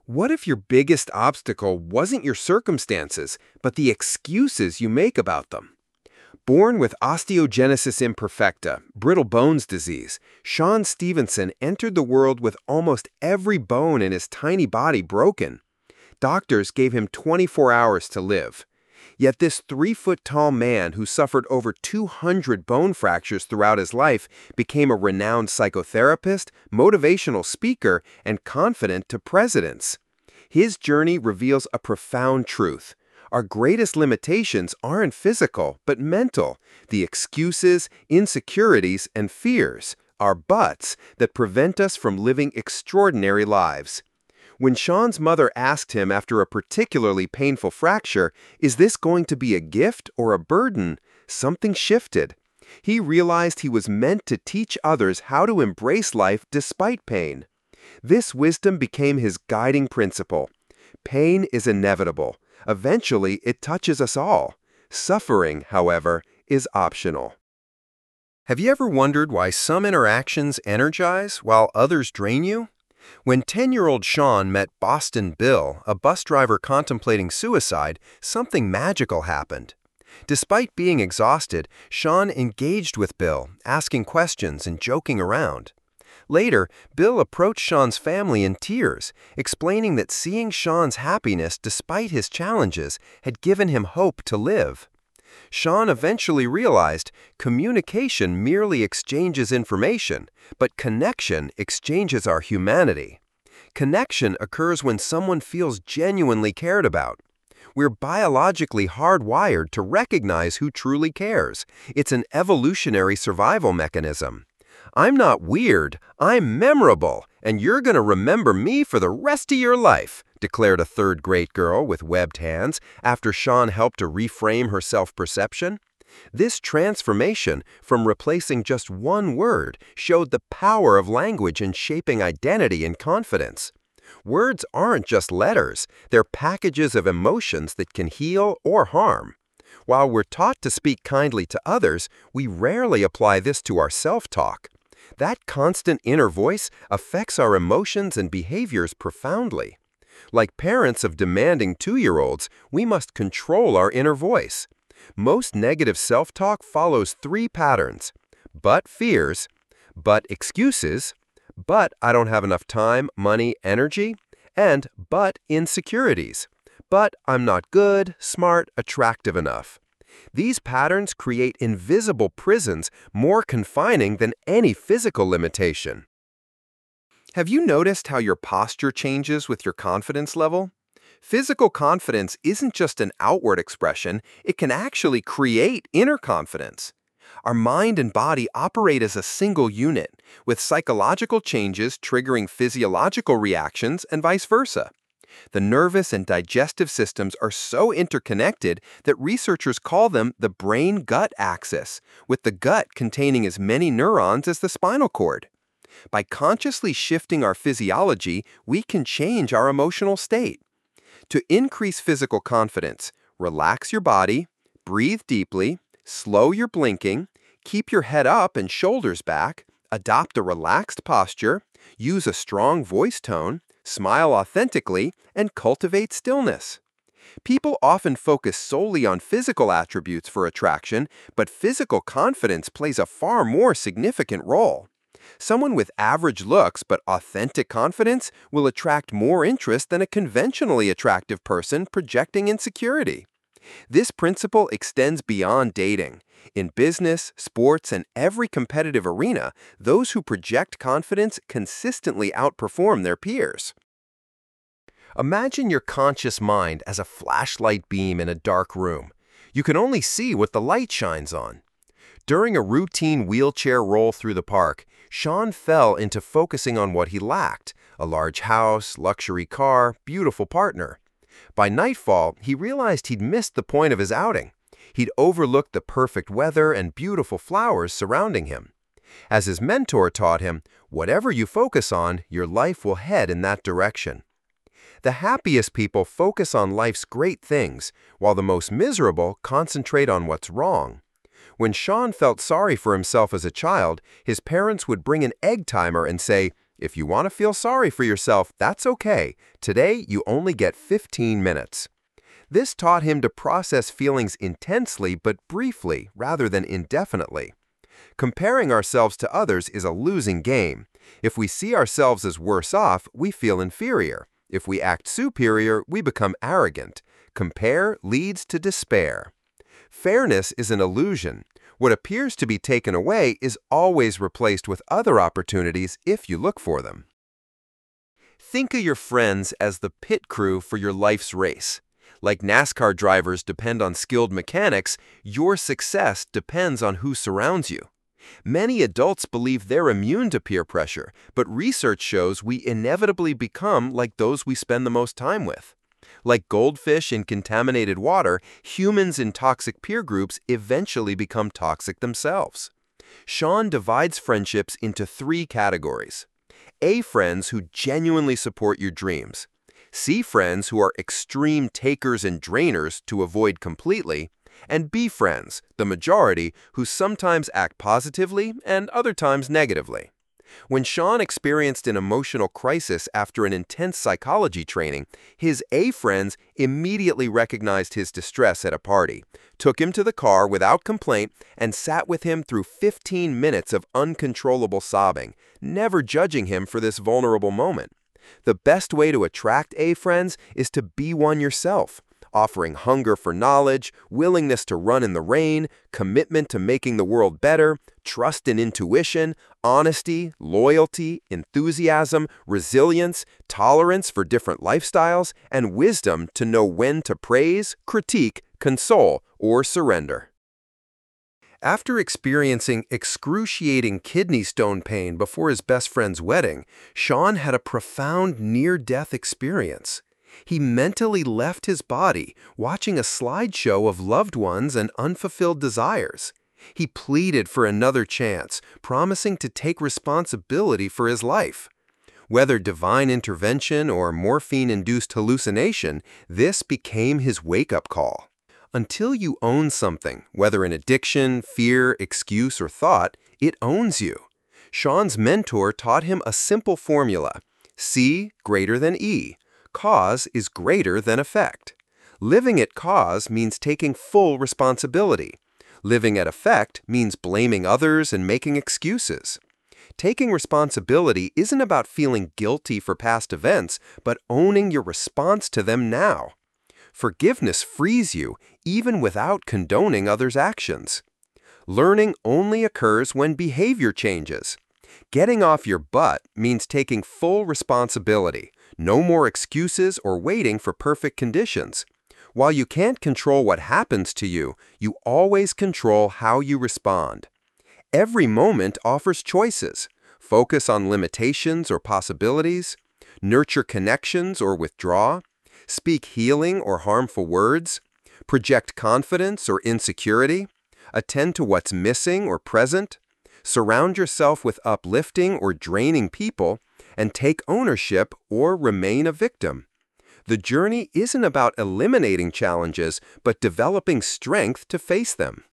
What if your biggest obstacle wasn't your circumstances, but the excuses you make about them? Born with osteogenesis imperfecta, brittle bones disease, Sean Stevenson entered the world with almost every bone in his tiny body broken. Doctors gave him 24 hours to live. Yet this 3-foot-tall man who suffered over 200 bone fractures throughout his life became a renowned psychotherapist, motivational speaker, and confidant to presidents. His journey reveals a profound truth. Our greatest limitations aren't physical, but mental. The excuses, insecurities, and fears, our buts, that prevent us from living extraordinary lives. When Sean's mother asked him after a particularly painful fracture, "Is this going to be a gift or a burden?" something shifted. He realized he was meant to teach others how to embrace life despite pain. This wisdom became his guiding principle. Pain is inevitable. Eventually, it touches us all. Suffering, however, is optional. Have you ever wondered why some interactions energize while others drain you? When 10-year-old Sean met Boston Bill, a bus driver contemplating suicide, something magical happened. Despite being exhausted, Sean engaged with Bill, asking questions and joking around. Later, Bill approached Sean's family in tears, explaining that seeing Sean's happiness despite his challenges had given him hope to live. Sean eventually realized communication merely exchanges information, but connection exchanges our humanity. Connection occurs when someone feels genuinely cared about. We're biologically hardwired to recognize who truly cares. It's an evolutionary survival mechanism. "I'm not weird, I'm memorable, and you're going to remember me for the rest of your life," declared a third-grade girl with webbed hands after Sean helped to reframe her self-perception. This transformation from replacing just one word showed the power of language in shaping identity and confidence. Words aren't just letters, they're packages of emotions that can heal or harm. While we're taught to speak kindly to others, we rarely apply this to our self-talk. That constant inner voice affects our emotions and behaviors profoundly. Like parents of demanding 2-year-olds, we must control our inner voice. Most negative self-talk follows 3 patterns: but fears, but excuses, but I don't have enough time, money, energy, and but insecurities, but I'm not good, smart, attractive enough. These patterns create invisible prisons more confining than any physical limitation. Have you noticed how your posture changes with your confidence level? Physical confidence isn't just an outward expression, it can actually create inner confidence. Our mind and body operate as a single unit, with psychological changes triggering physiological reactions and vice versa. The nervous and digestive systems are so interconnected that researchers call them the brain-gut axis, with the gut containing as many neurons as the spinal cord. By consciously shifting our physiology, we can change our emotional state. To increase physical confidence, relax your body, breathe deeply, slow your blinking, keep your head up and shoulders back, adopt a relaxed posture, use a strong voice tone, smile authentically, and cultivate stillness. People often focus solely on physical attributes for attraction, but physical confidence plays a far more significant role. Someone with average looks but authentic confidence will attract more interest than a conventionally attractive person projecting insecurity. This principle extends beyond dating. In business, sports, and every competitive arena, those who project confidence consistently outperform their peers. Imagine your conscious mind as a flashlight beam in a dark room. You can only see what the light shines on. During a routine wheelchair roll through the park, Sean fell into focusing on what he lacked: a large house, luxury car, beautiful partner. By nightfall, he realized he'd missed the point of his outing. He'd overlooked the perfect weather and beautiful flowers surrounding him. As his mentor taught him, whatever you focus on, your life will head in that direction. The happiest people focus on life's great things, while the most miserable concentrate on what's wrong. When Sean felt sorry for himself as a child, his parents would bring an egg timer and say, If you want to feel sorry for yourself, that's okay. Today, you only get 15 minutes. This taught him to process feelings intensely but briefly rather than indefinitely. Comparing ourselves to others is a losing game. If we see ourselves as worse off, we feel inferior. If we act superior, we become arrogant. Compare leads to despair. Fairness is an illusion. What appears to be taken away is always replaced with other opportunities if you look for them. Think of your friends as the pit crew for your life's race. Like NASCAR drivers depend on skilled mechanics, your success depends on who surrounds you. Many adults believe they're immune to peer pressure, but research shows we inevitably become like those we spend the most time with. Like goldfish in contaminated water, humans in toxic peer groups eventually become toxic themselves. Sean divides friendships into 3 categories. A friends who genuinely support your dreams. C friends who are extreme takers and drainers to avoid completely. And B friends, the majority, who sometimes act positively and other times negatively. When Sean experienced an emotional crisis after an intense psychology training, his A friends immediately recognized his distress at a party, took him to the car without complaint, and sat with him through 15 minutes of uncontrollable sobbing, never judging him for this vulnerable moment. The best way to attract A friends is to be one yourself, offering hunger for knowledge, willingness to run in the rain, commitment to making the world better, trust and intuition, honesty, loyalty, enthusiasm, resilience, tolerance for different lifestyles, and wisdom to know when to praise, critique, console, or surrender. After experiencing excruciating kidney stone pain before his best friend's wedding, Sean had a profound near-death experience. He mentally left his body, watching a slideshow of loved ones and unfulfilled desires. He pleaded for another chance, promising to take responsibility for his life. Whether divine intervention or morphine-induced hallucination, this became his wake-up call. Until you own something, whether an addiction, fear, excuse, or thought, it owns you. Sean's mentor taught him a simple formula: C greater than E. Cause is greater than effect. Living at cause means taking full responsibility. Living at effect means blaming others and making excuses. Taking responsibility isn't about feeling guilty for past events, but owning your response to them now. Forgiveness frees you, even without condoning others' actions. Learning only occurs when behavior changes. Getting off your butt means taking full responsibility. No more excuses or waiting for perfect conditions. While you can't control what happens to you, you always control how you respond. Every moment offers choices. Focus on limitations or possibilities. Nurture connections or withdraw. Speak healing or harmful words. Project confidence or insecurity. Attend to what's missing or present. Surround yourself with uplifting or draining people, and take ownership or remain a victim. The journey isn't about eliminating challenges, but developing strength to face them.